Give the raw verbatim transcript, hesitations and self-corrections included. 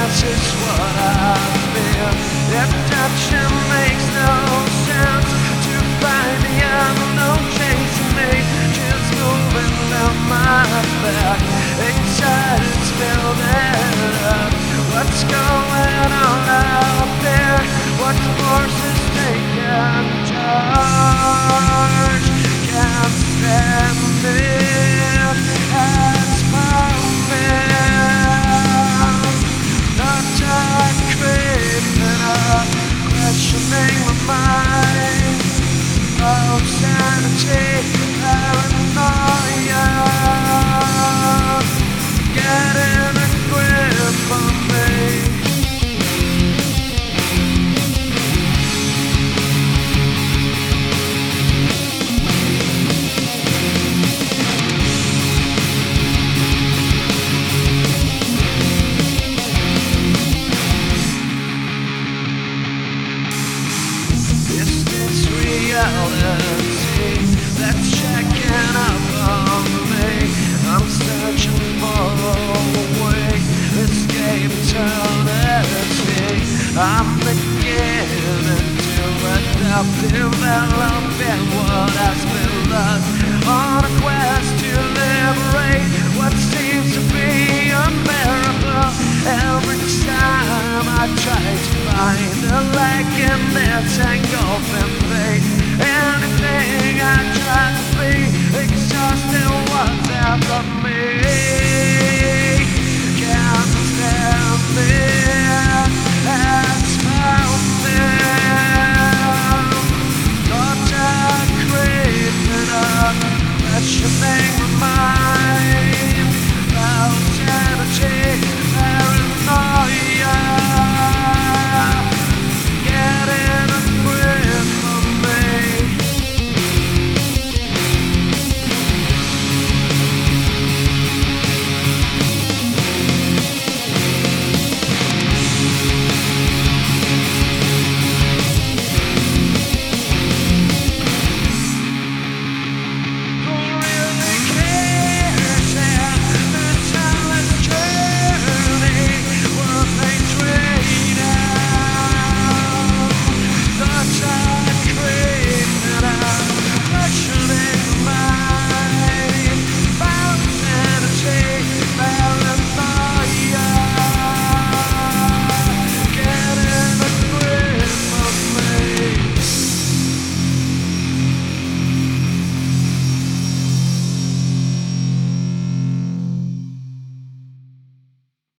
this is what I feel. If touching makes no sense, to find the unknown chasing me, just moving down my back. Anxiety's building up. What's going on out there? What forces taking charge? Can't stand it. It's pumping. Not time creeping up, questioning my mind. Oh, sanity, paranoia, getting a grip on me. Reality that's checking up on me. I'm searching for a way, escape eternity. I'm beginning to adapt, developing what has been lost, on a quest to liberate what seems to be unbearable. Every time I try to find a leg in this engulfing fate, anything I try to be, exhausting what's out of me.